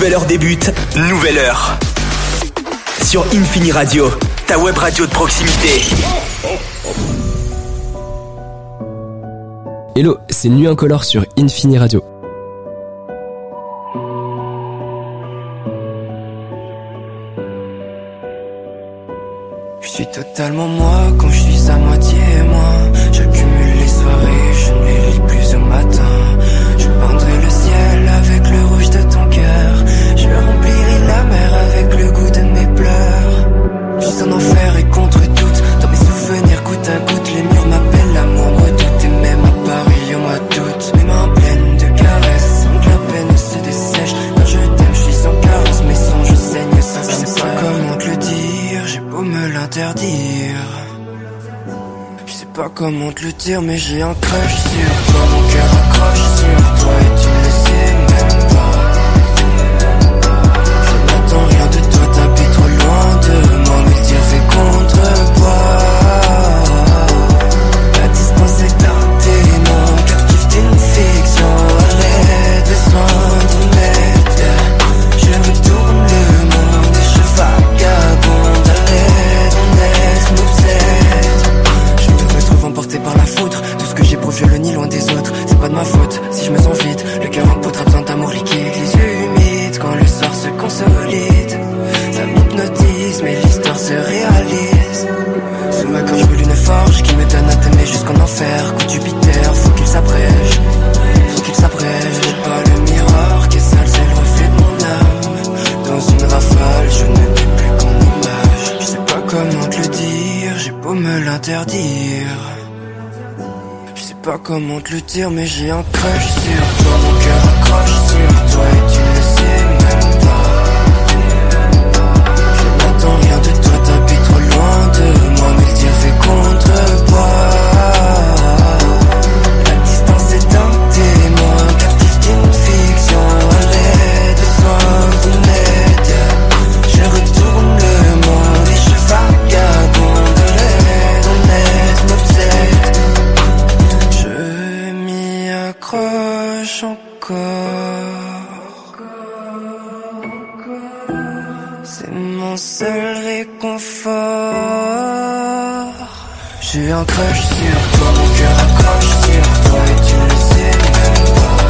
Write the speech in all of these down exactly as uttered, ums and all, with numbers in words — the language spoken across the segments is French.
nouvelle heure débute, nouvelle heure. Sur Infini Radio, ta web radio de proximité. Hello, c'est Nuit Incolore sur Infini Radio. Je suis totalement moi quand je suis à moitié moi. J'accumule les soirées, je ne les lis plus au matin. Je peindrai le ciel avec le rouge de ton cœur. Je remplirai la mer avec le goût de mes pleurs. Je suis en enfer et contre toute. Dans mes souvenirs goutte à goutte, les murs m'appellent, l'amour me redoute. Et même à Paris au mois d'août, mes mains pleines de caresses, sans que la peine se dessèche. Quand je t'aime, je suis en carence, mes songes je saigne sans arrêt. Je sais pas comment te le dire, j'ai beau me l'interdire. Je sais pas comment te le dire, mais j'ai un crush sur toi. Mon cœur accroche sur toi et tu ne le sais même pas. Je n'attends rien de toi, t'habites trop loin de moi, mais le tir fait contrepoids. La distance est un témoin, captif d'une fiction. Allez, besoin d'une aide. Je retourne le monde et je vagabonde. Allez, ton aide m'obsède. Je me retrouve emporté par la foudre. Tout ce que j'ai pour vieux le nid loin des autres. C'est pas de ma faute si je me sens vide. Le cœur en poudre a besoin d'amour liquide. Les yeux humides quand le soir se consolide. Ça m'hypnotise mais l'histoire se réalise. Sous ma gorge brûle une forge qui me donne à t'aimer jusqu'en enfer. Coup de Jupiter, faut qu'il s'abrège. Faut qu'il s'abrège. J'ai pas le miroir qui est sale, c'est le reflet de mon âme. Dans une rafale, je ne vis plus qu'en image. Je sais pas comment te le dire, j'ai beau me l'interdire. Je sais pas comment te le dire, mais j'ai un crush sur toi. Mon cœur accroche sur toi et tu ne le sais même pas. Je n'attends rien de toi, t'habites trop loin de moi, mais le tir fait contrepoids. La distance est un témoin, captif d'une fiction. Allez, besoin d'une aide. Je retourne le monde et je vagabonde. Allez, ton aide m'obsède. Je m'y accroche encore. C'est mon seul réconfort. J'ai un crush sur toi, mon cœur accroche sur toi et tu ne le sais même pas.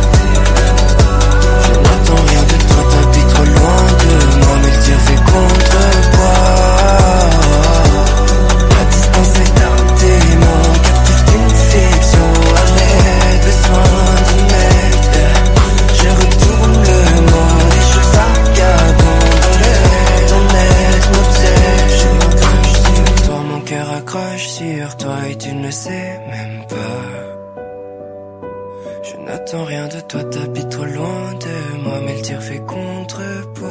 Je n'attends rien de toi, t'habites trop loin de moi, mais le tir fait contrepoids. La distance est un témoin, captif d'une fiction. Allez, besoin d'une aide. Je retourne le monde et je vagabonde. Allez, ton aide m'obsède. J'ai un crush sur toi, mon cœur accroche sur toi et tu ne le sais même pas. Je n'attends rien de toi, t'habites trop loin de moi, mais le tir fait contrepoids.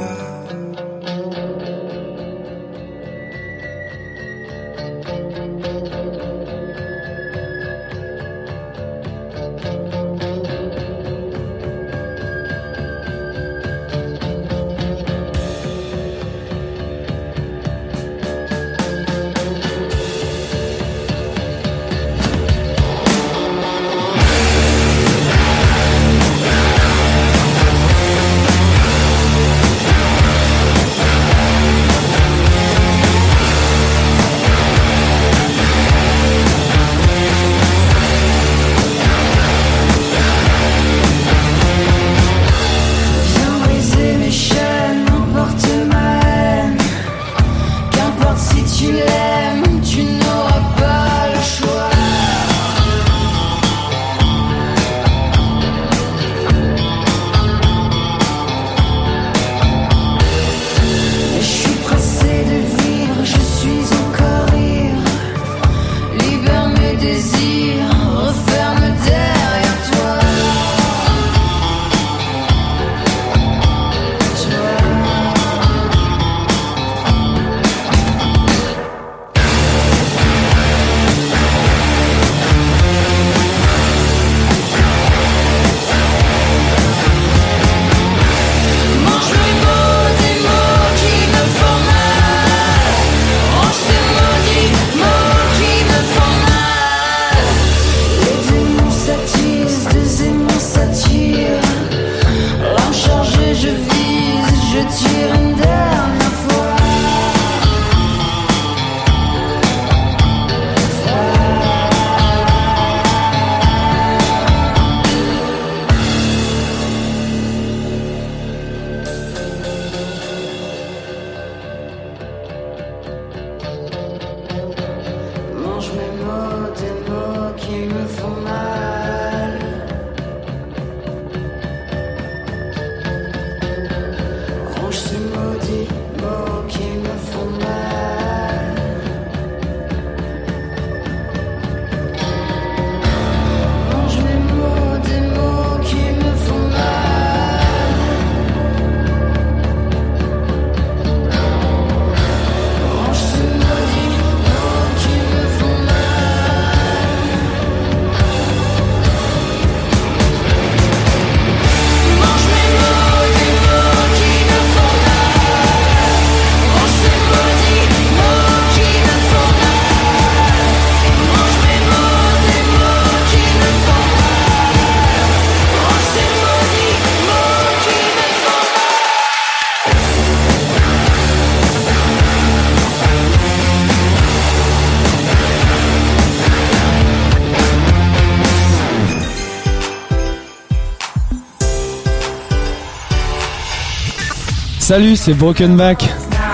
Salut, c'est Broken Back.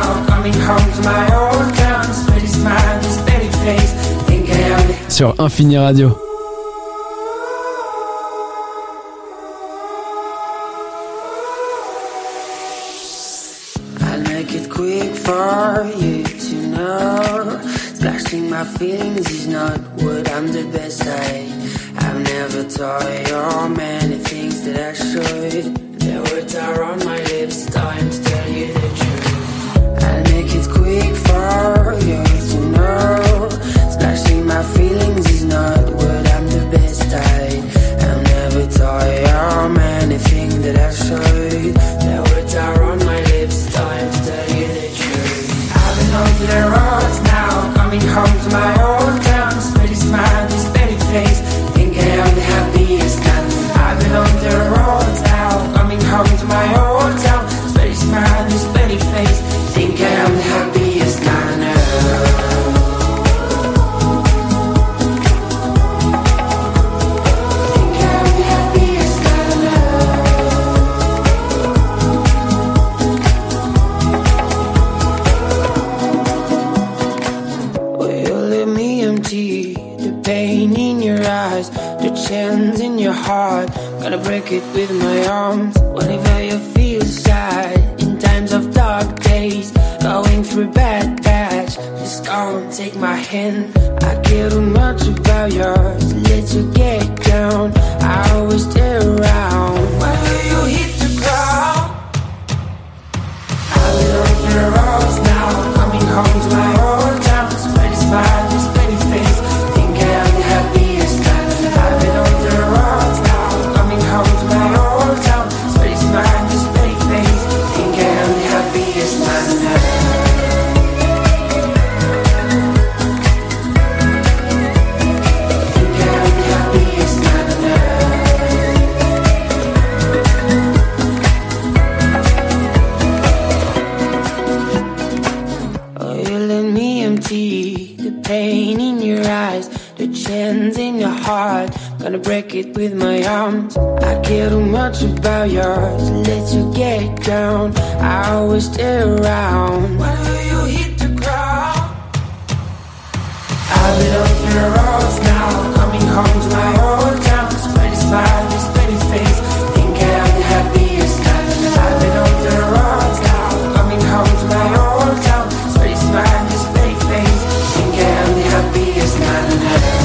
Sur Infini Radio. I'll make it quick for you to know. Splashing my feelings is not what I'm the best at. I've never told you many things that I should. The words are on my lips, time to tell you the truth. I'll make it quick for you to know. Splashing my feelings is not what I'm the best at. I've never told you many things that I should. The words are on my lips, time to tell you the truth. I've been on to the roads now, coming home to my old town. Steady smile, this steady face, thinking I'm the happiest man. I've been on the roads now, coming home to my old town. Steady smile, this steady face, thinking I'm the happiest man. Chance in your heart, gonna break it with my arms. Whenever you feel sad, in times of dark days, going through a bad patch, just come take my hand. I care too much about yours, let you get down. I always stay around. Whenever you hit the ground, I'll be on the roads now, coming home to my old town. Spread a smile, just steady face, think I'm the happiest man. I've been on the roads now, coming home to my old town. Steady smile, just steady face, think I'm the happiest man. Think I'm the happiest man. Oh, you let me empty the pain in your eyes, the chance in your heart, gonna break it with my arms. I care too much about yours, let you get down. I always stay around. Whenever you hit the ground, I'll be on the roads now, coming home to my old town. Spread a smile, this steady face, think I'm the happiest man. I've been on the roads now, coming home to my old town. Spread a smile, this steady face, think I'm the happiest man.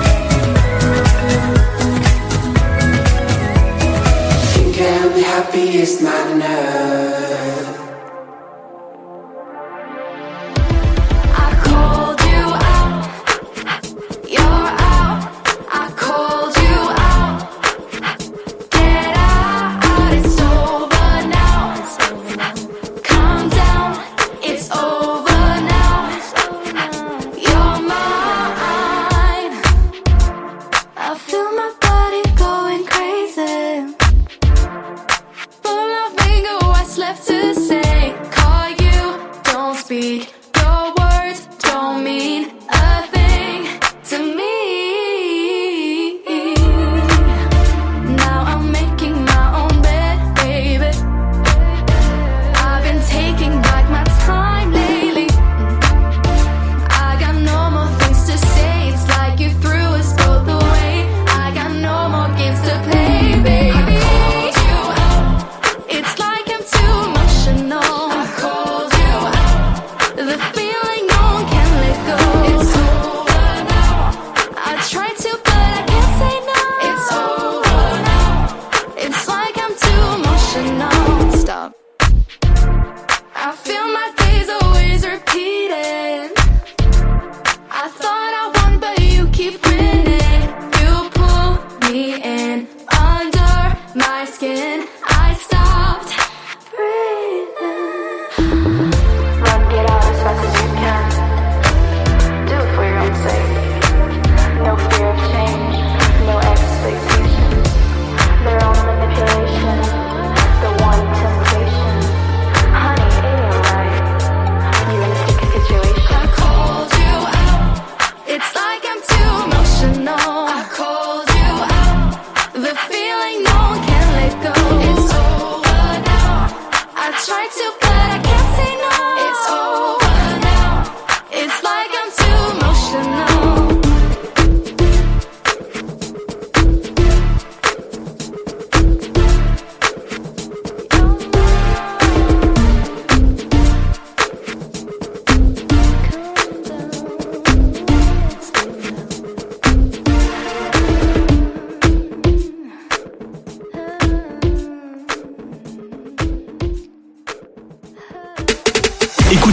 Happy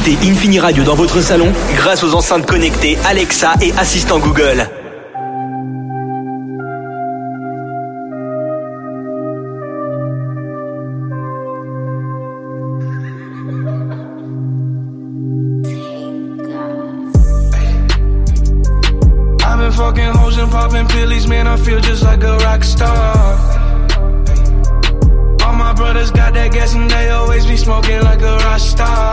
écoutez Infini Radio dans votre salon grâce aux enceintes connectées Alexa et assistant Google. I've been fucking hoes and popping pillies, man, I feel just like a rock star. All my brothers got that gas and they always be smoking like a rock star.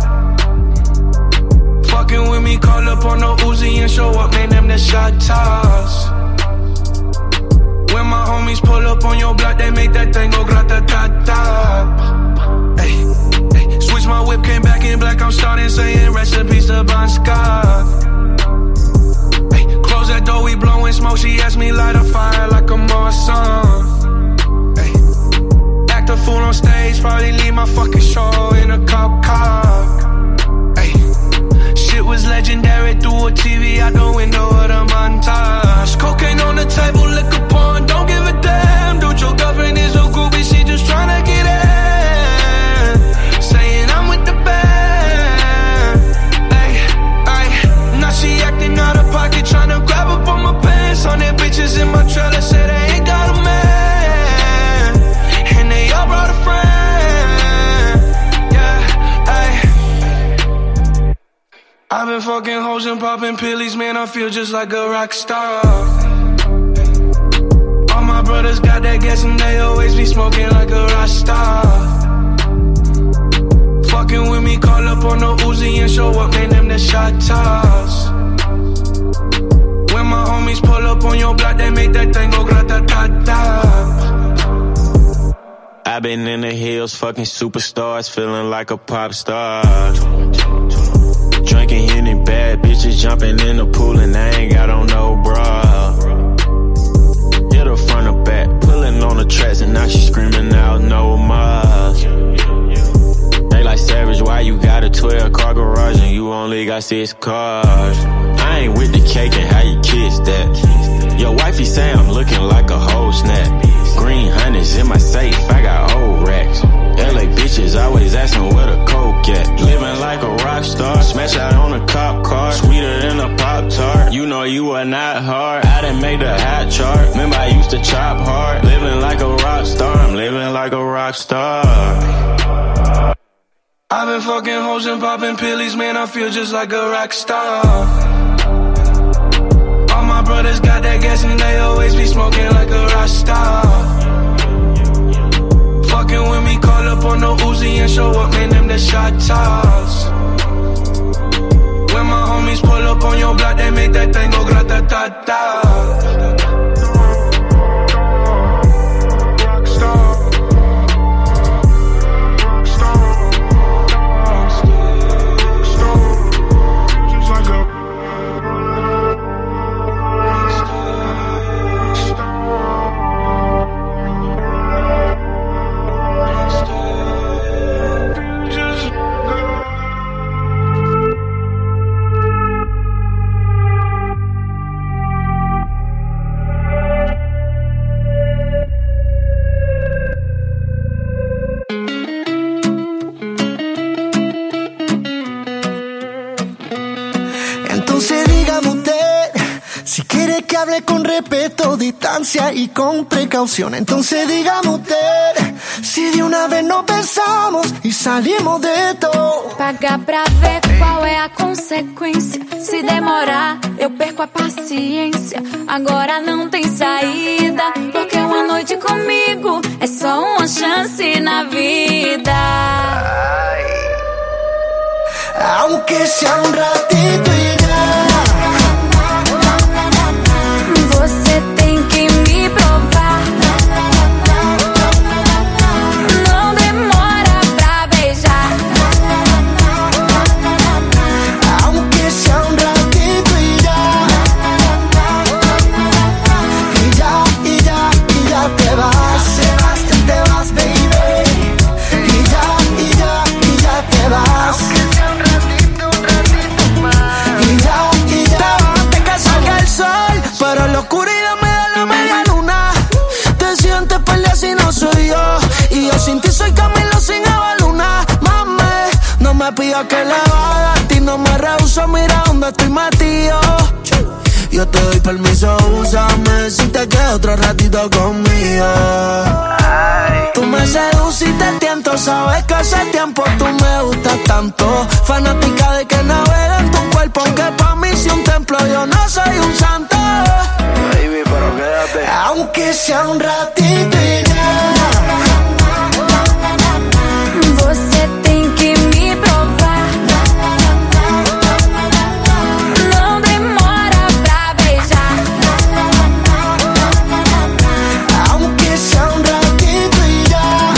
Fucking with me, call up on no Uzi and show up, man, them the shot toss. When my homies pull up on your block, they make that thing go grata-ta-ta. Hey, hey, switch my whip, came back in black, I'm starting saying recipes to Bon Scott. Hey, close that door, we blowing smoke, she asked me light a fire like a Marsan. Hey, act a fool on stage, probably leave my fucking show in a cop car. Shit was legendary through a T V out the window of the montage. Cocaine on the table, liquor porn, don't give a damn. Dude, your girlfriend is a groupie, she just tryna get in. Saying I'm with the band. Ay, ay, now she acting out of pocket, tryna grab up on my pants. On their bitches in my trailer, say they ain't got a man. And they all brought a friend. I've been fucking hoes and popping pillies, man, I feel just like a rock star. All my brothers got that gas and they always be smoking like a rock star. Fucking with me, call up on no Uzi and show up, man, them the shot toss. When my homies pull up on your block, they make that thing go grata-ta-ta. I've been in the hills, fucking superstars, feeling like a pop star. Drinking Henny, bad bitches jumping in the pool and I ain't got on no bra. Hit her front or back, pulling on the tracks and now she screaming out no more. They like Savage, why you got a twelve car garage and you only got six cars? I ain't with the cake and how you kiss that. Your wifey say I'm looking like a whole snap. Green honey's in my safe, I got old racks. L A bitches always asking where the coke at. Living like a rock star, smash out on a cop car. Sweeter than a Pop-Tart, you know you are not hard. I done made the hot chart, remember I used to chop hard. Living like a rock star, I'm living like a rock star. I've been fucking hoes and popping pillies, man, I feel just like a rock star. All my brothers got that gas and they always be smoking like a rock star. Fucking with me, call up on no Uzi and show up, man, them the shot toss. When my homies pull up on your block, they make that thing go grata-ta-ta. Con respeto, distancia y con precaución. Entonces dígame usted si de una vez nos besamos y salimos de todo. Pagar pra ver qual é a consequência. Se demorar, eu perco a paciência. Agora não tem saída, porque uma noite comigo é só uma chance na vida. Aunque sea un ratito y ya. Você tem que me provar. Não demora pra beijar. Aunque sea un ratito y ya. Y ya, y ya, y ya te vas. Te vas, te vas, baby. Y ya, y ya, y ya te vas. Aunque sea un ratito, un ratito más. pida que le baje, a ti no me rehuso, mira dónde estoy metido. Yo te doy permiso, úsame si te quedas otro ratito conmigo. Ay. Tú me seduces y te tiento, sabes que hace tiempo tú me gustas tanto. Fanática de que navega en tu cuerpo, aunque pa' mí si un templo, yo no soy un santo. Baby, pero quédate. Aunque sea un ratito y ya. Você tem que me provar. Não demora pra beijar. Aunque sea un ratito y ya.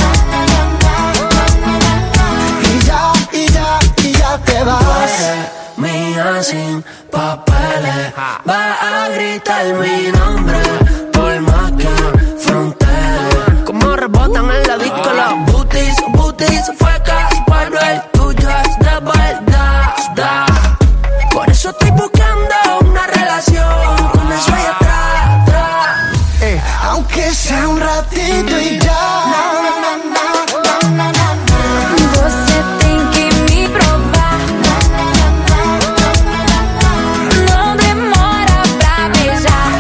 Y ya, y ya, y ya te vas. Mía sin papeles, va a gritar mi nombre por más que fronteras. Como rebotan en la disco los booties, booties, fecas, pero el tuyo es de verdad. Da. Por eso estoy buscando una relación con eso allá atrás, atrás. Eh, aunque sea un ratito y ya. Você tem que me provar. Não demora pra beijar.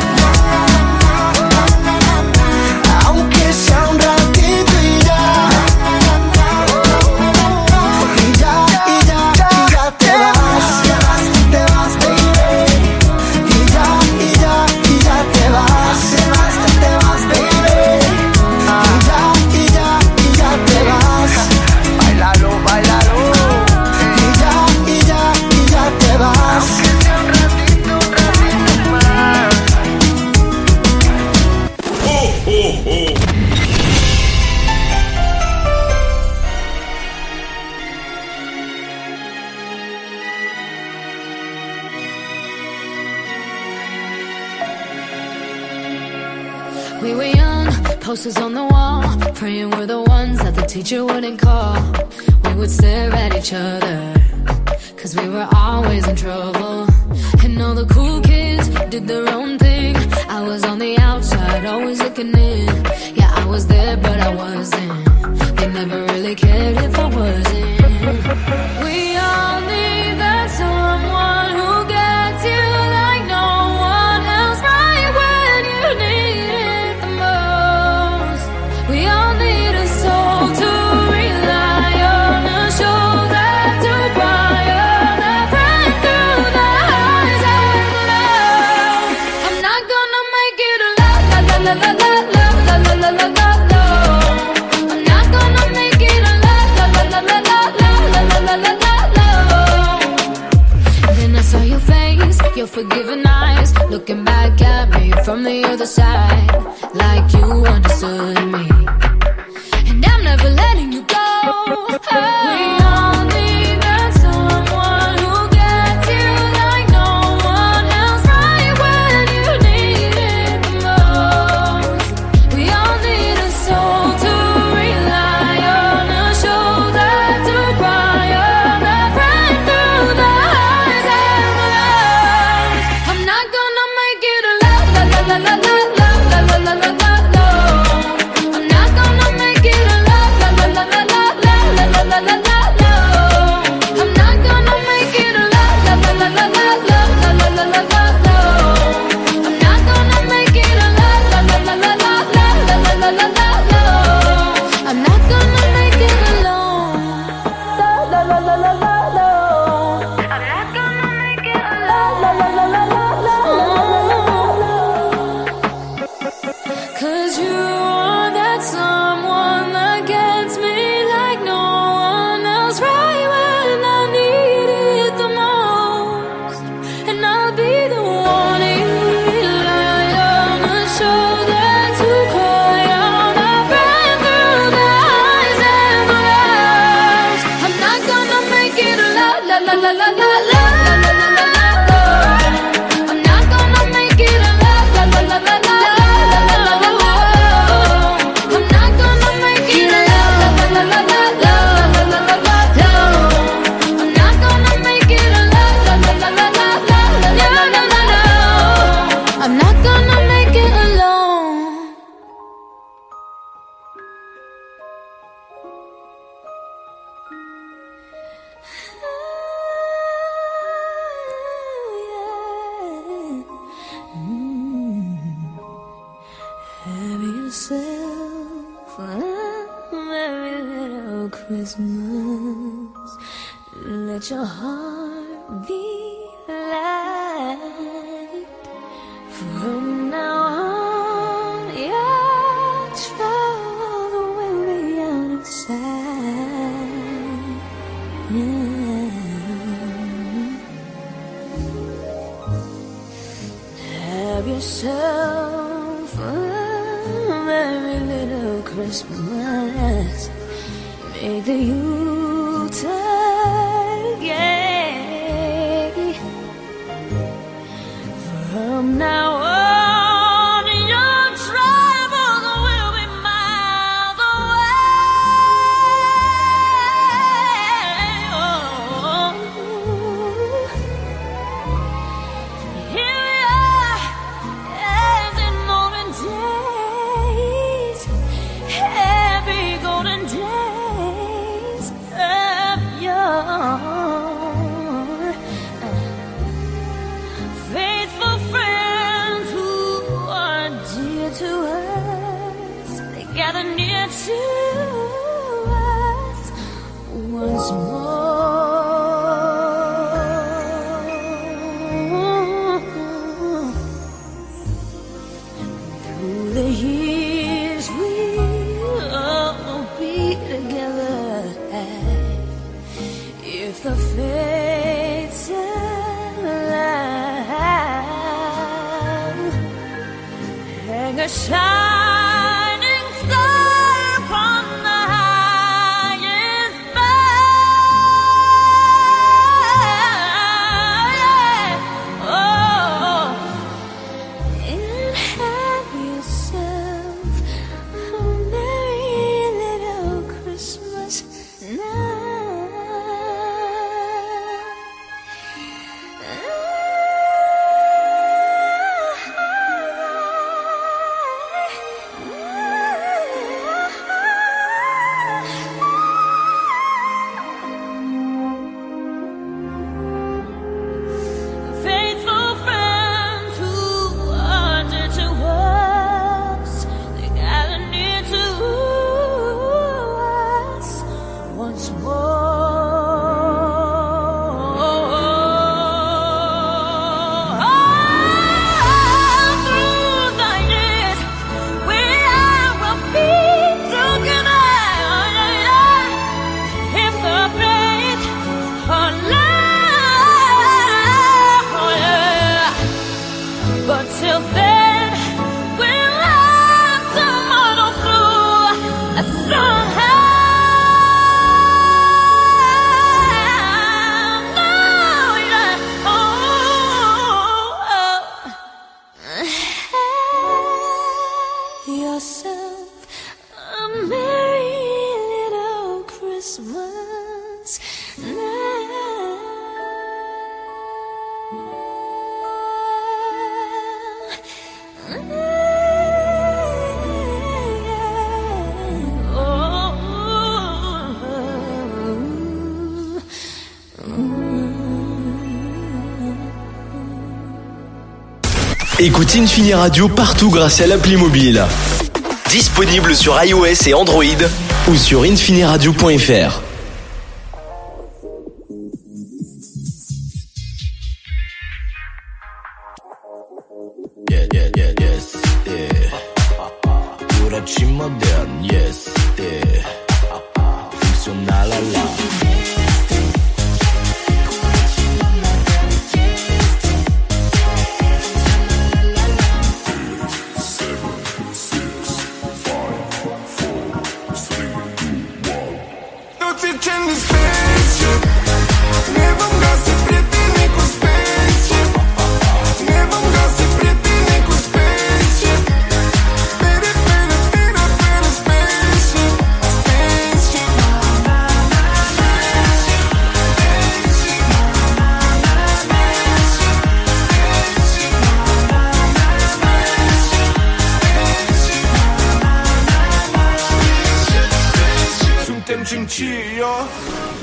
Aunque sea un ratito y ya. Y ya, y ya, y ya te vas. Te vas, baby. Y ya, y ya, y ya te vas. Te vas, te vas, baby. Y ya, y ya, y ya te vas. Bailalo, bailalo. Y ya, y ya, y ya te vas. Aunque sea un ratito, un ratito más. We were young, posters on the wall, praying we're the ones that the teacher wouldn't call. We would stare at each other, cause we were always in trouble. And all the cool kids did their own thing. I was on the outside, always looking in. Yeah, I was there, but I wasn't. They never really cared if I wasn't. We all need that someone who gets you like no one else, right when you need it the most. We all need a soul to rely on, a shoulder to cry on, a friend through the highs and the lows. I'm not gonna make it a la la la la la la la la la la la la. I'm not gonna make it a la la la la la la la la la la la la. Then I saw your face, your forgiving eyes, looking back at me from the other side, like you understood me. And I'm never letting you go. We all need that someone who gets you like no one else, right when you need it the most. We all need a soul to rely on, a shoulder to cry on, a friend through the highs and the lows. I'm not gonna make it a la la la la la la la la la la la la. I'm not gonna make it a la la la la la la la la la la la la. I'm not gonna make it a la la la la la la la la la la la la. I'm not gonna make it a la la la la la la la la la la la. I'm not gonna make it alone. La la la la la la la. I'm not gonna make it alone. La la la la la la la la. yourself a merry little Christmas. Let your heart be light. From now on, your trouble will be out of sight. Yeah. Have yourself a merry little Christmas. Make the Yuletide gay. From now on, your troubles will be miles away. Oh. Here we are, as in olden days, happy golden days of yore. Faithful friends who are dear to us, they gather near to us once more. Through the years we'll all be together if the fates allow. Hang a shining star upon the highest bough. Oh, and have yourself a merry little Christmas now. Faithful friends who are dear to us, they gather near to us once through the years, we will be together if the fates allow. But till then, we'll have to muddle through somehow. No, yeah. Oh, oh. Yourself a merry little Christmas Écoute Infini Radio partout grâce à l'appli mobile. Disponible sur iOS et Android ou sur infiniradio point f r. Yeah, yeah, yeah, yes, yeah. 그렇지 modern, yes, yeah. Funcional alarm.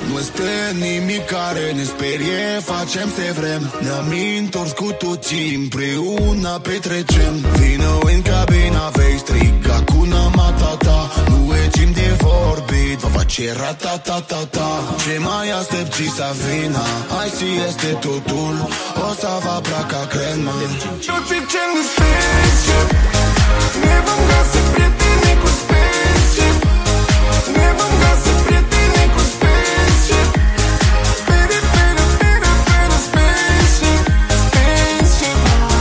Nu este nimic care ne sperie, facem ce vrem. Ne-am întors cu toții împreună petrecem. Vină în cabina, vei striga Hakuna Matata. Nu e timp de vorbit, va face ratatatata. Ce mai aștepți să vină? Aici este totul, o să vă placă crema. Toți zicem de spaceship, ne vom găsi prieteni cu spaceship. Ne vom găsi prieteni cu spaceship. Pere, pere, pere, pere, spaceship. Spaceship.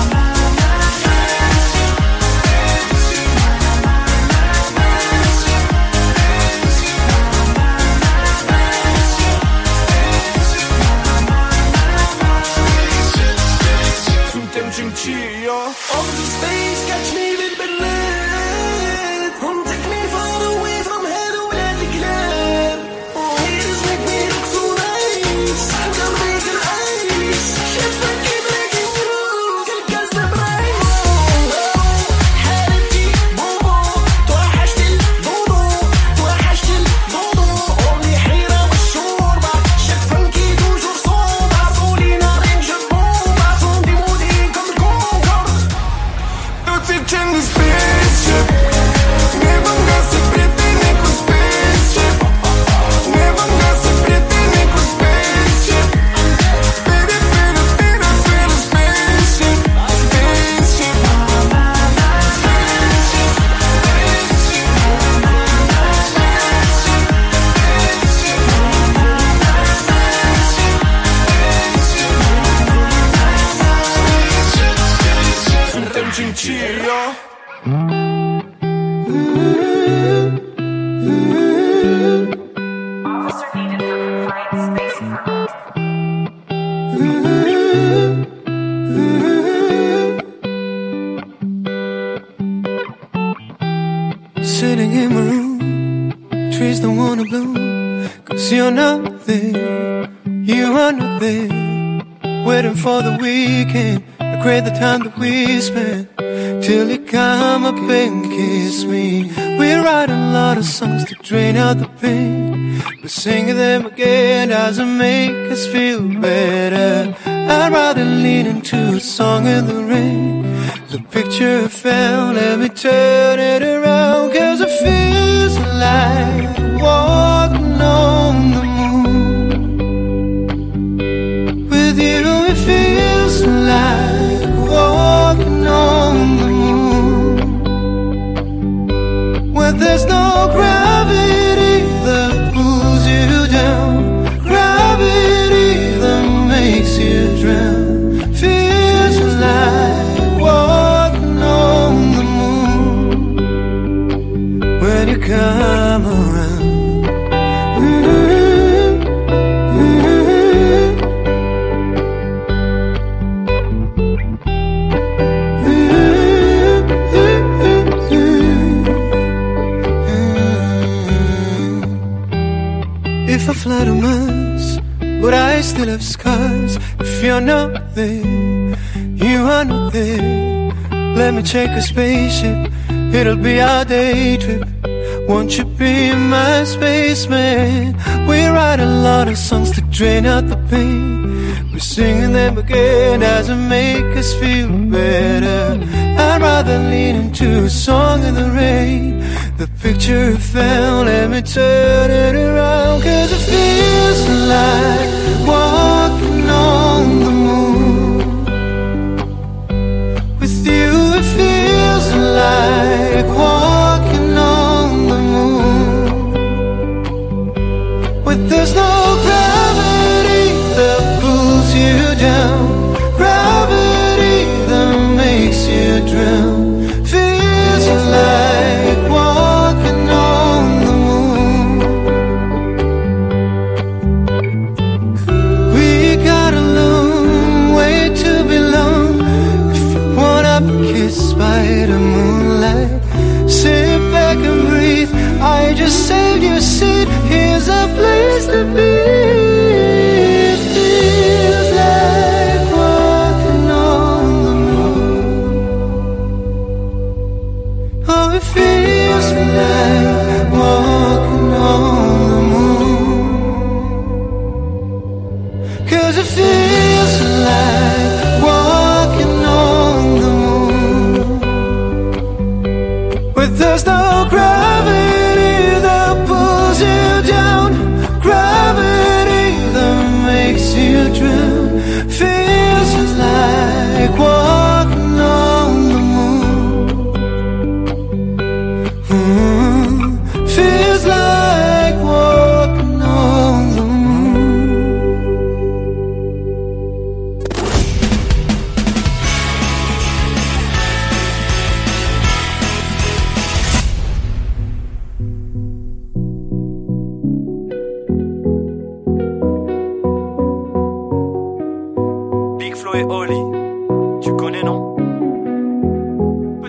Suntem Cincio. Over the space, catch me a little bit lit. Come take me far away from here to where the club. Haters make me look so nice. I'm gonna make it ice. Shit's freaky, breaking rules. الكاس برايم. حالتي بوبو. توحشت البوبو. توحشت البوبو. أمي حيرة والشوربة. شيت فرانكي توجور صوبة. صولينا رينج بوبة. صوندي مودي كم الكونكور. Toți zicem de spaceship. Ne vom găsi prieteni cu spaceship. Ne vom găsi prieteni cu spaceship. Pere, pere, pere, pere, spaceship. Spaceship. Suntem Cincio. Sitting in my room, trees don't wanna bloom, cause you're not there, you are not there. Waiting for the weekend, regret the time that we spent, till you come up and kiss me. We write a lot of songs to drain out the pain, but singing them again doesn't make us feel better. I'd rather lean into a song in the rain. The picture I found, let me turn it around, cause it feels like walking on the moon. With you it feels like walking on the moon. Where there's no gravity that pulls you down, gravity that makes you drown. Feels like walking on the moon when you come around. Mm-hmm. Mm-hmm. If I fly to Mars, would I still have scars? If you're not there, you are not there. Let me check a spaceship, it'll be our day trip. Won't you be my spaceman? We write a lot of songs to drain out the pain. We're singing them again, doesn't make us feel better. I'd rather lean into a song in the rain. The picture I found, let me turn it around, cause it feels like walking on the moon. With you it feels like walking on the moon. With there's no gravity that pulls you down, gravity that makes you drown. Feels like walking on the moon. We got a long way to belong. If you wanna be kissed by the moonlight, sit back and breathe. I just saved your seat. Here's a place to be. It feels like walking on the moon. Oh, it feels like walking on the moon.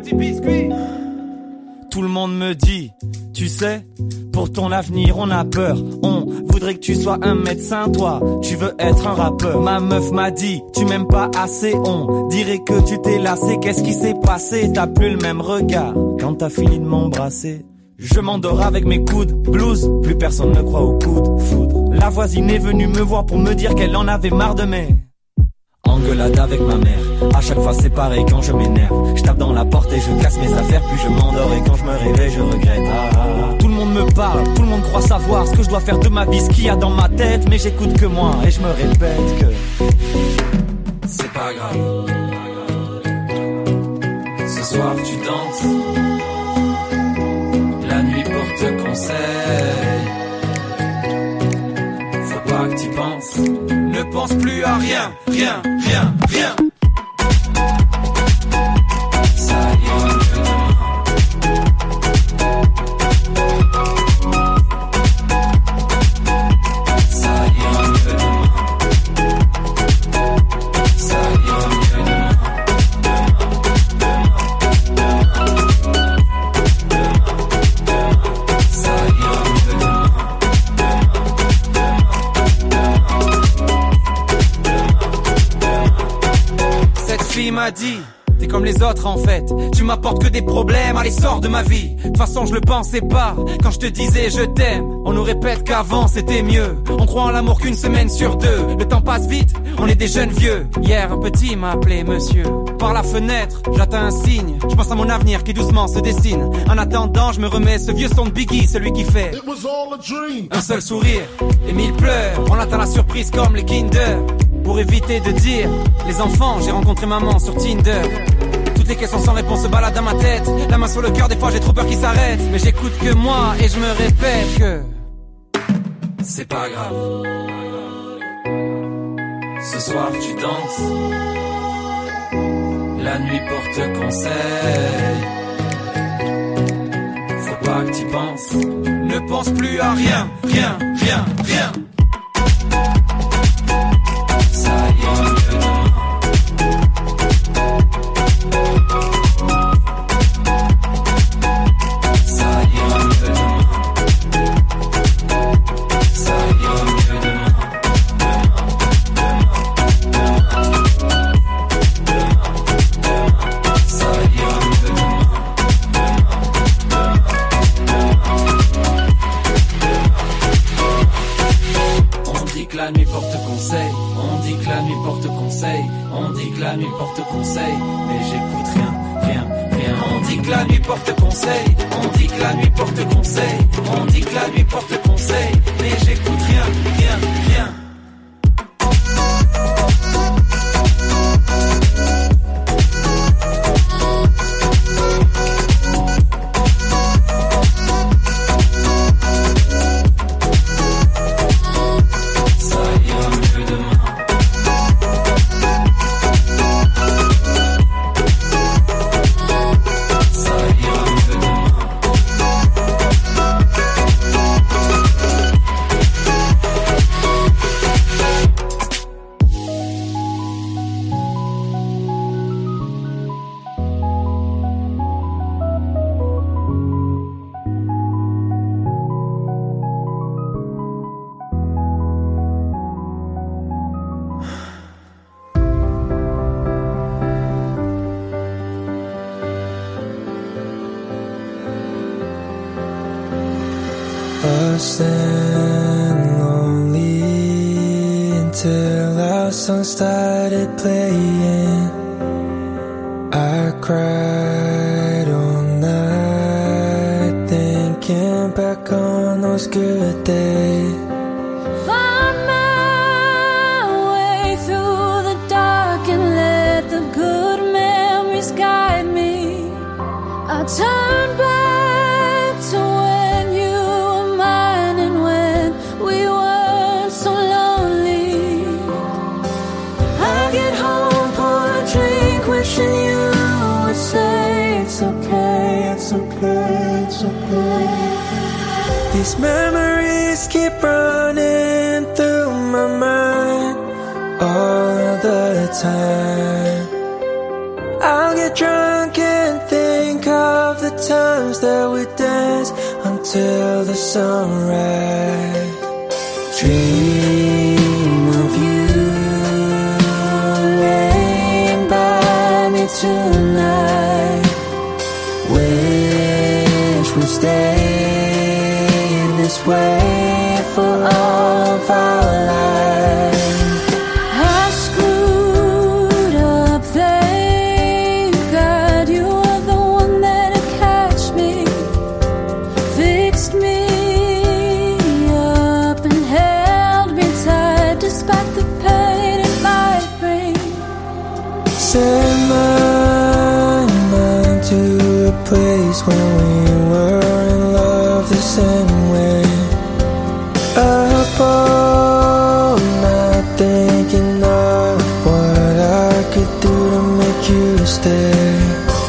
petit biscuit. Tout le monde me dit, tu sais, pour ton avenir on a peur. On voudrait que tu sois un médecin, toi, tu veux être un rappeur. Ma meuf m'a dit, tu m'aimes pas assez, on dirait que tu t'es lassé. Qu'est-ce qui s'est passé? T'as plus le même regard quand t'as fini de m'embrasser. Je m'endors avec mes coudes, blues, plus personne ne croit aux coudes, foudre. La voisine est venue me voir pour me dire qu'elle en avait marre de mes engueulade avec ma mère. À chaque fois c'est pareil quand je m'énerve. Je tape dans la porte et je casse mes affaires. Puis je m'endors et quand je me réveille je regrette. ah, ah, ah. Tout le monde me parle, tout le monde croit savoir ce que je dois faire de ma vie, ce qu'il y a dans ma tête. Mais j'écoute que moi et je me répète que c'est pas grave. Ce soir tu danses, la nuit porte conseil. Faut pas que tu penses, ne pense plus à rien, rien, rien, rien. Ça ira mieux demain. Ça ira mieux demain. Ça ira mieux demain. Ça ira mieux demain. Cette fille m'a dit, t'es comme les autres en fait, tu m'apportes que des problèmes, allez sors de ma vie. De toute façon je le pensais pas, quand je te disais je t'aime. On nous répète qu'avant c'était mieux, on croit en l'amour qu'une semaine sur deux. Le temps passe vite, on est des jeunes vieux. Hier un petit m'a appelé monsieur. Par la fenêtre, j'attends un signe, je pense à mon avenir qui doucement se dessine. En attendant je me remets ce vieux son de Biggie, celui qui fait un seul sourire et mille pleurs. On attend la surprise comme les Kinder. Pour éviter de dire, les enfants, j'ai rencontré maman sur Tinder. Toutes les questions sans réponse se baladent dans ma tête. La main sur le cœur, des fois j'ai trop peur qu'il s'arrête. Mais j'écoute que moi et je me répète que c'est pas grave. Ce soir tu danses, la nuit porte conseil. Faut pas que tu penses, ne pense plus à rien, rien, rien, rien. Ça ira mieux demain. Ça ira mieux demain. Ça ira mieux demain. Ça ira mieux demain. On dit que la nuit porte conseil. On dit que la nuit porte conseil. On dit que la nuit porte conseil. Mais j'écoute rien, rien, rien. On dit que la nuit porte conseil. On dit que la nuit porte conseil. On dit que la nuit porte conseil. Mais j'écoute rien, rien, rien. Lost and lonely until our song started playing. I cried all night thinking back on those good days. Find my way through the dark and let the good memories guide me. I turn back to when you were mine and when we weren't so lonely. I get home, pour a drink, wishing you would say it's okay, it's okay, it's okay. These memories keep running through my mind all the time. I'll get drunk and think times that we dance until the sunrise. Dream of you laying by me tonight. Wish we'd stay this way for all of our lives. I screwed up, thank God you were the one that'd catch me, fixed me up and held me tight despite the pain it might bring. Set my mind to a place when we were in love the same way. Up all night thinking of what I could do to make you stay.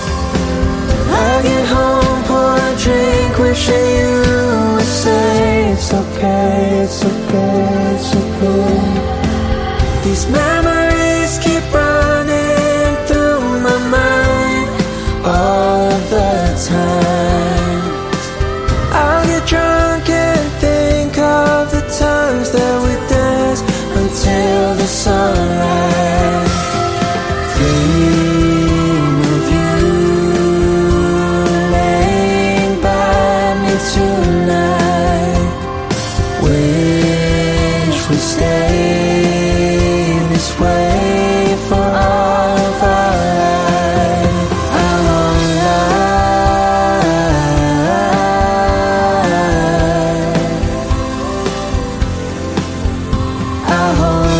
I get home, pour a drink, wishing you would say it's okay, it's okay, it's okay. These memories keep running through my mind all of the time. I'll get drunk and think of the times that we danced until the sunrise. Dream of you laying by me tonight. Wish we'd stay this way for all of our lives. Our whole life. Our whole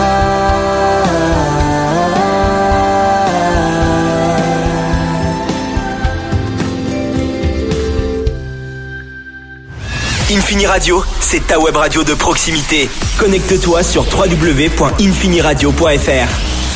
Infini Radio, c'est ta web radio de proximité. Connecte-toi sur w w w point infini radio point f r.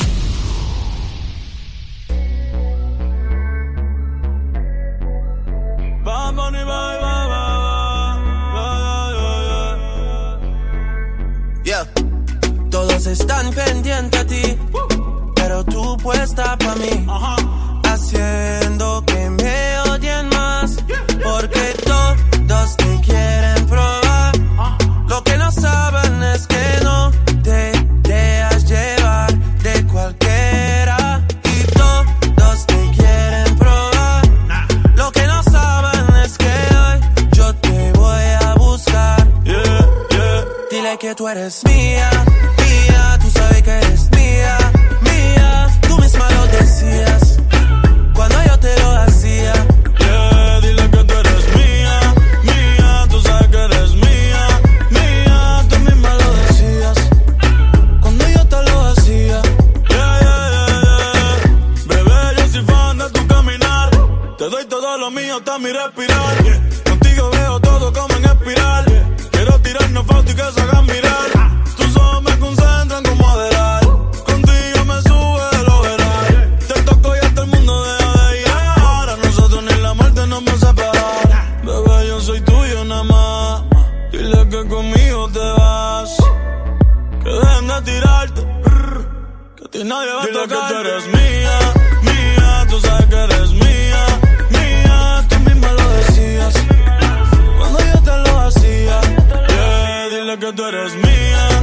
Yeah. Todos están pendientes a ti, pero tú puesta pa' mí, haciendo que me odien más, porque todos te quieren probar. Lo que no saben es que no te dejas llevar de cualquiera, y todos te quieren probar. Lo que no saben es que hoy yo te voy a buscar. Yeah, yeah. Dile que tú eres mía, mía, tú sabes que eres mía, mía, tú misma lo decías cuando yo te lo hacía. Yeah, dile que tú eres mía, mía, tú sabes que eres mía, mía, tú misma lo decías cuando yo te lo hacía. Yeah, yeah, yeah, yeah. Bebé, yo soy fan de tu caminar, te doy todo lo mío hasta mi respirar. Contigo veo todo como en espiral, quiero tirarnos fotos y que se hagan mirar. Tus ojos me concentran como adelar, contigo me sube de lo veral. Te toco y hasta el mundo deja de ir. A nosotros ni la muerte nos va a separar. Bebé, yo soy tuyo nada más, dile que conmigo te vas, que dejen de tirarte, que a ti nadie va a tocar. Dile que tú eres mía, mía, tú sabes que eres mía, mía, tú misma lo decías cuando yo te lo hacía. Yeah, dile que tú eres mía,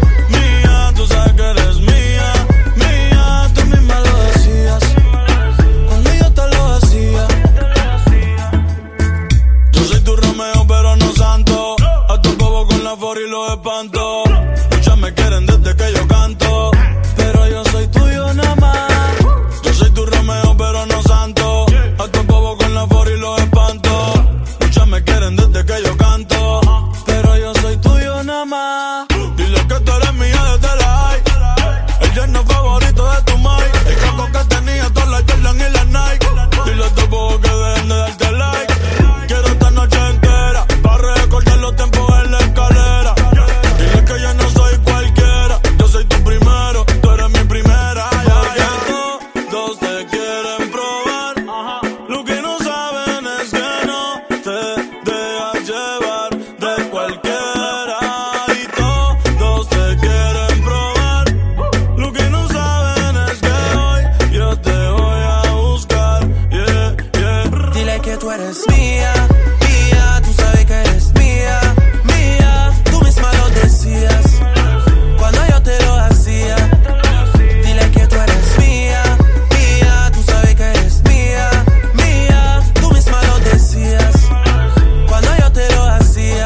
eres mía, mía, tú sabes que eres mía, mía, tú misma lo decías cuando yo te lo hacía. Dile que tú eres mía, mía, tú sabes que eres mía, mía, tú misma lo decías cuando yo te lo hacía.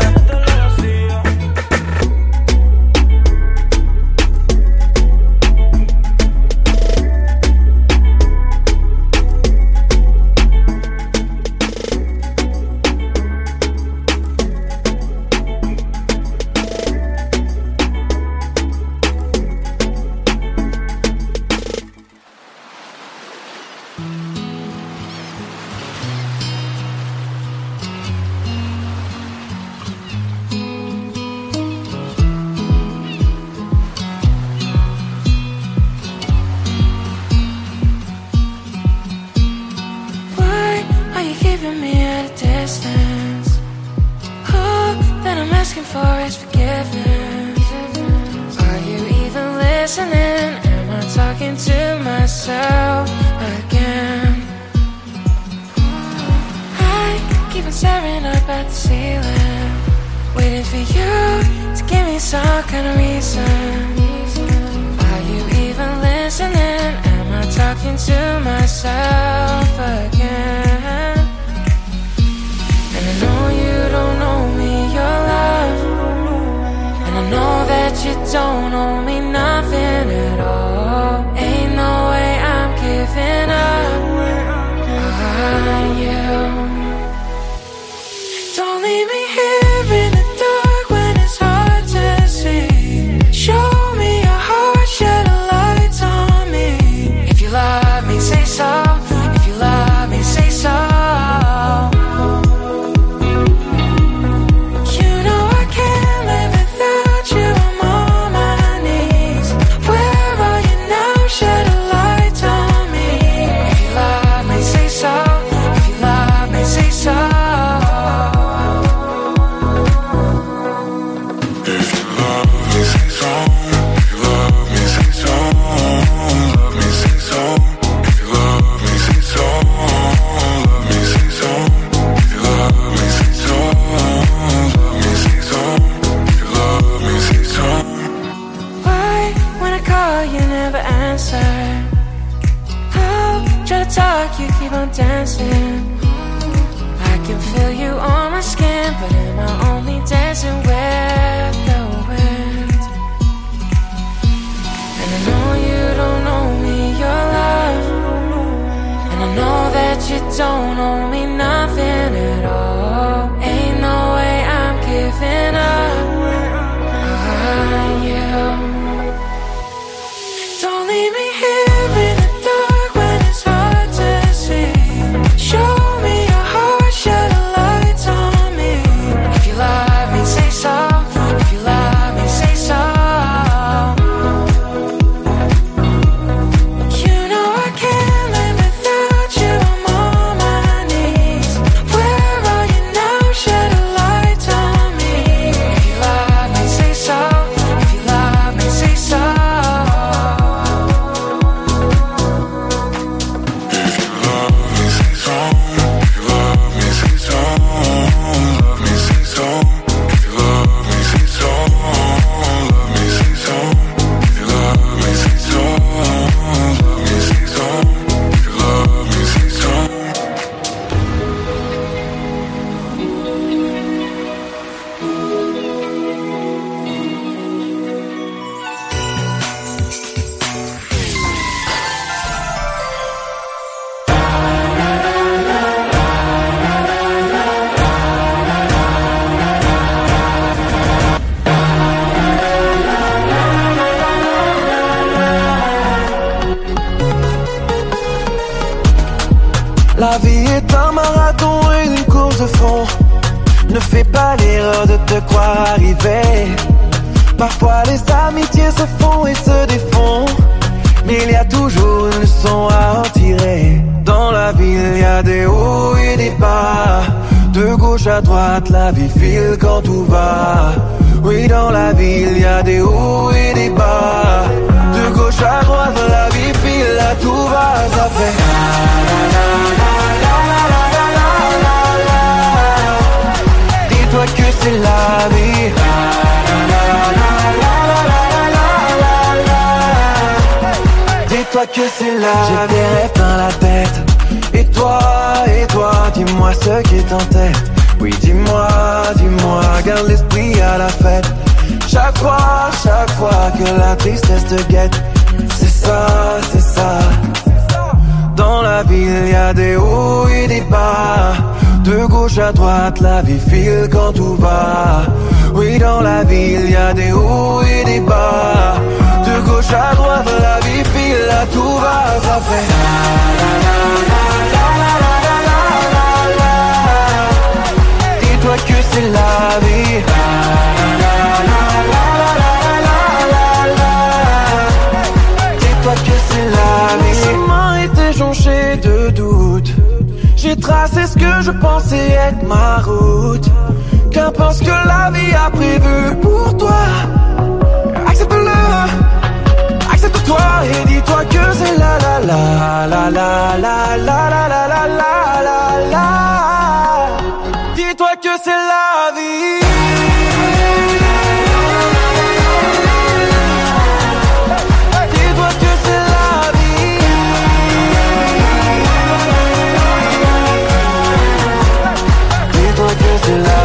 La vie est un marathon et une course de fond. Ne fais pas l'erreur de te croire arrivé. Parfois les amitiés se font et se défont, mais il y a toujours une leçon à en tirer. Dans la vie il y a des hauts et des bas. De gauche à droite la vie file quand tout va. Oui, dans la vie il y a des hauts et des bas. De gauche à droite la vie file, là tout va, ça fait la la la la la la la la la. que c'est là. J'ai des rêves plein la tête. Et toi, et toi, dis-moi ce qui tentait. Oui, dis-moi, dis-moi, garde l'esprit à la fête. Chaque fois, chaque fois que la tristesse te guette. C'est ça, c'est ça. Dans la ville, y a des hauts et des bas. De gauche à droite, la vie file quand tout va. Oui, dans la ville, y a des hauts et des bas. De gauche à droite, la vie file, là tout va. Ça fait la la la la la la la la la. Dis-toi que c'est la vie. La la la la la la la la. Dis-toi que c'est la vie. Mon chemin était jonché de doutes. J'ai tracé ce que je pensais être ma route. Qu'importe ce que la vie a prévu pour toi. Accepte-le, accepte-toi et dis-toi que c'est la la la la la la la la la la la la. Dis-toi que c'est la vie. Dis-toi que c'est la vie. Dis-toi que c'est la vie.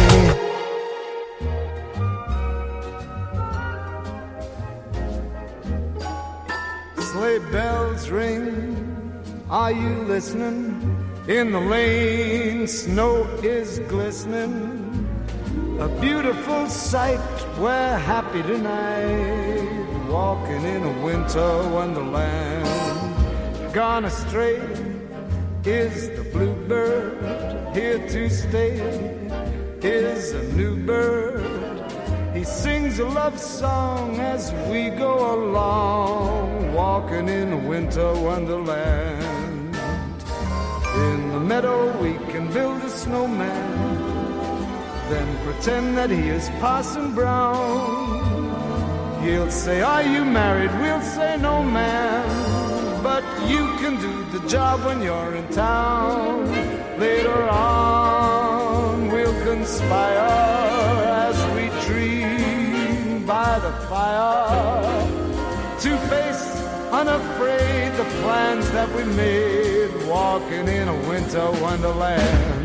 Sleigh bells ring, are you listening? In the lane, snow is glistening. A beautiful sight, we're happy tonight. Walking in a winter wonderland. Gone astray is the bluebird. Here to stay is a new bird. He sings a love song as we go along, walking in a winter wonderland. In the meadow we can build a snowman, then pretend that he is Parson Brown. He'll say, are you married? We'll say, no, man. But you can do the job when you're in town. Later on we'll conspire as we dream by the fire, to face unafraid the plans that we made, walking in a winter wonderland.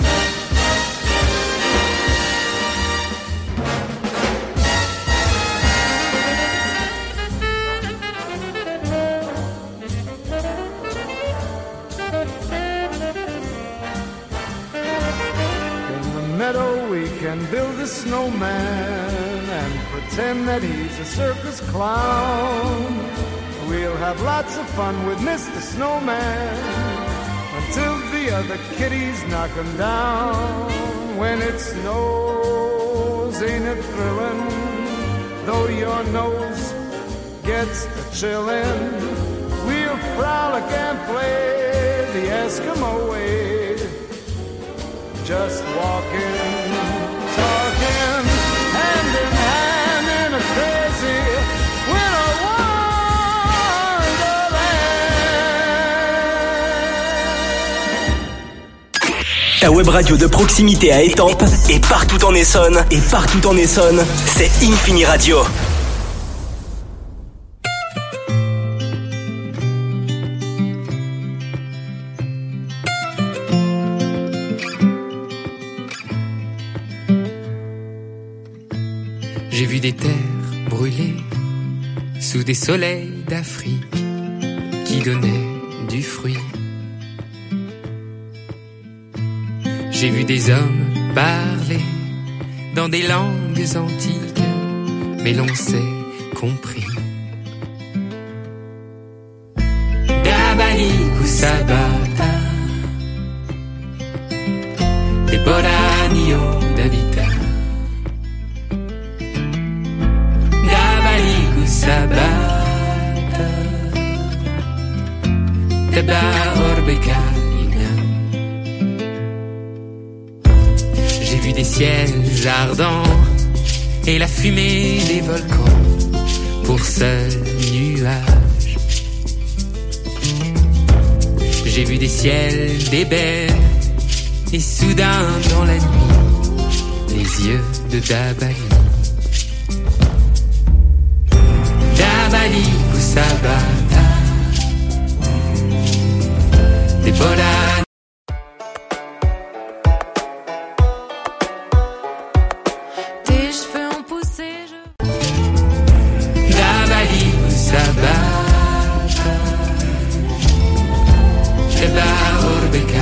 Meadow we can build a snowman and pretend that he's a circus clown. We'll have lots of fun with Mister Snowman until the other kitties knock him down. When it snows, ain't it thrilling? Though your nose gets a chillin', we'll frolic and play the Eskimo way. Just walking, talking, hand in hand in a crazy winter wonderland. Ta web radio de proximité à Étampes et partout en Essonne. Et partout en Essonne, c'est Infini Radio. J'ai vu des terres brûlées sous des soleils d'Afrique qui donnaient du fruit. J'ai vu des hommes parler dans des langues antiques, mais l'on s'est compris. Dabali Kusabata, des Boranio d'Avita. Sabata Teba Orbekaina. J'ai vu des ciels ardents et la fumée des volcans pour seul nuage. J'ai vu des ciels d'ébène et soudain dans la nuit les yeux de Dabali. Dabali Kusabata, Deborah. Tes cheveux ont poussé, je... Dabali Sabata Eba Orbeka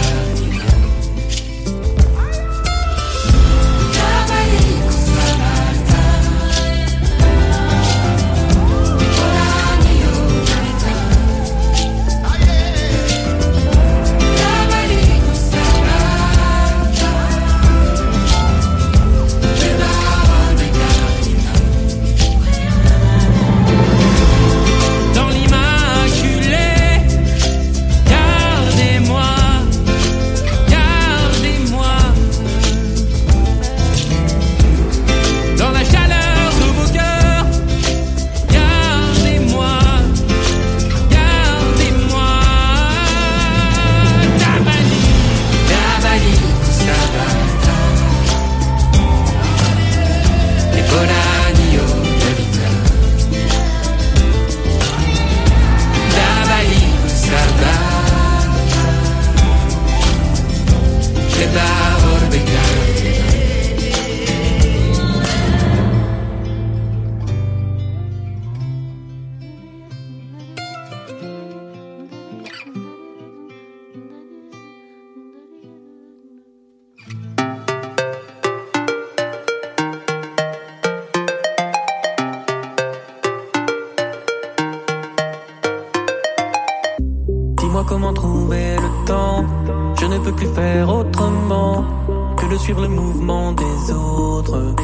Dis-moi comment trouver le temps. Je ne peux plus faire autrement que de suivre le mouvement des autres.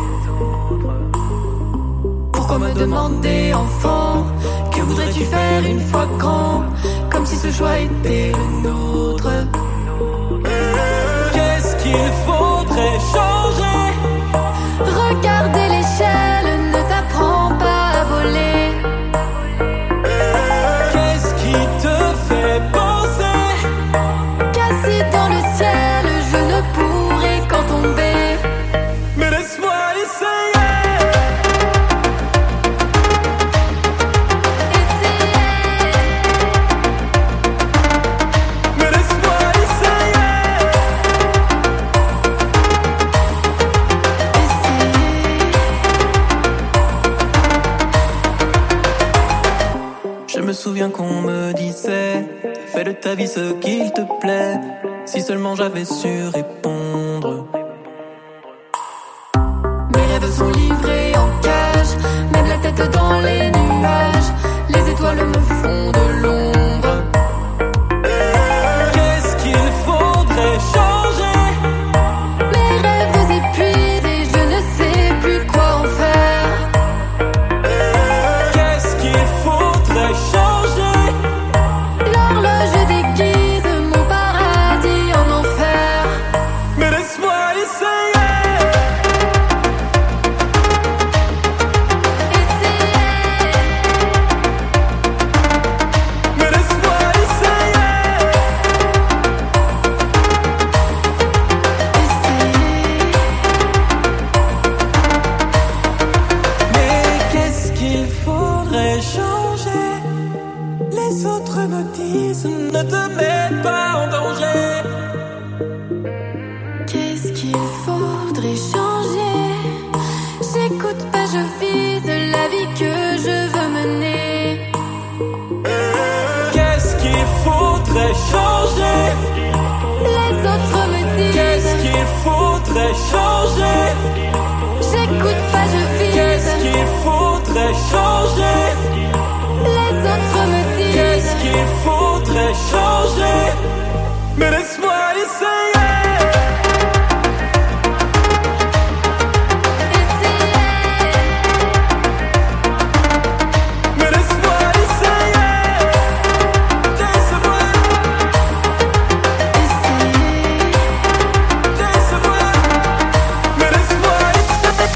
Pourquoi me demander, enfant, que voudrais-tu faire une fois grand, comme si ce choix était le nôtre? Qu'est-ce qu'il faudrait changer? Regarder l'échelle ne t'apprend pas à voler. Qu'est-ce qui te fait penser qu'assis dans le ciel, je ne pourrai qu'en tomber? Mais laisse-moi essayer. Mais laisse-moi essayer. Je me souviens qu'on me disait, fais de ta vie ce qu'il te plaît. Si seulement j'avais su répondre. Mes rêves sont livrés en cage, même la tête dans les nuages. Les étoiles me font de l'ombre. Qu'est-ce qu'il faudrait changer? Mes rêves épuisés, je ne sais plus quoi en faire. Qu'est-ce qu'il faudrait changer? L'horloge déguise mon paradis en enfer. Mais laisse-moi essayer. Mais laisse-moi essayer. Mais qu'est-ce qu'il faudrait changer? Les autres me disent ne te mets pas en danger. Qu'est-ce qu'il faudrait changer? J'écoute pas, je vise la vie que je veux mener. Qu'est-ce qu'il faudrait changer? Les autres me disent Qu'est-ce qu'il faudrait changer? j'écoute pas, je vise. Qu'est-ce qu'il faudrait changer? Les autres me disent Qu'est-ce qu'il faudrait changer? Mais laisse-moi essayer. Mais laisse-moi essayer. Laisse-moi. Laisse-moi. Mais laisse-moi essayer.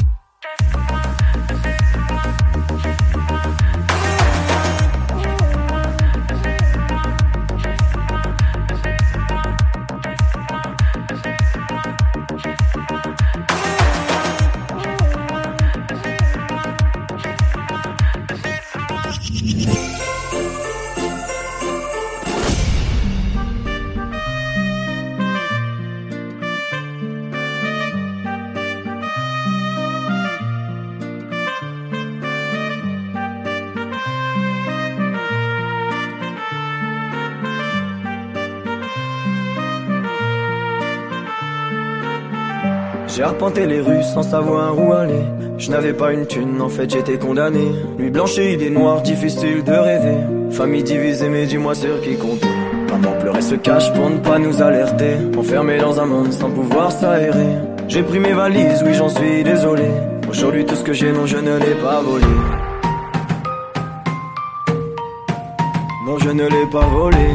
J'ai arpenté les rues sans savoir où aller. Je n'avais pas une thune, en fait j'étais condamné. Nuit blanche et idées noires, difficile de rêver. Famille divisée, mais dis-moi sur qui compter. Maman pleurait se cache pour ne pas nous alerter. Enfermé dans un monde sans pouvoir s'aérer. J'ai pris mes valises, oui j'en suis désolé. Aujourd'hui tout ce que j'ai, non je ne l'ai pas volé. Non je ne l'ai pas volé.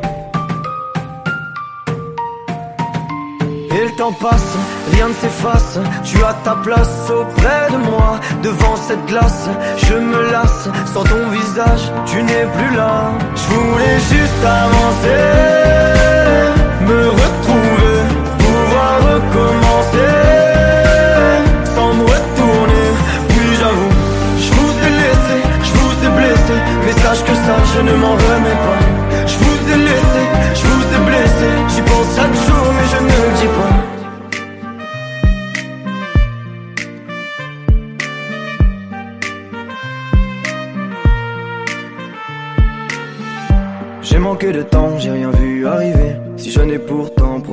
Et le temps passe, rien ne s'efface. Tu as ta place auprès de moi. Devant cette glace, je me lasse. Sans ton visage, tu n'es plus là. Je voulais juste avancer, me retrouver, pouvoir recommencer, sans me retourner. Oui j'avoue, je vous ai laissé, je vous ai blessé. Mais sache que ça, je ne m'en remets pas. Je vous ai laissé, je vous ai blessé. J'y pense chaque jour mais je ne le dis pas. J'ai manqué de temps, j'ai rien vu arriver. Si je n'ai pourtant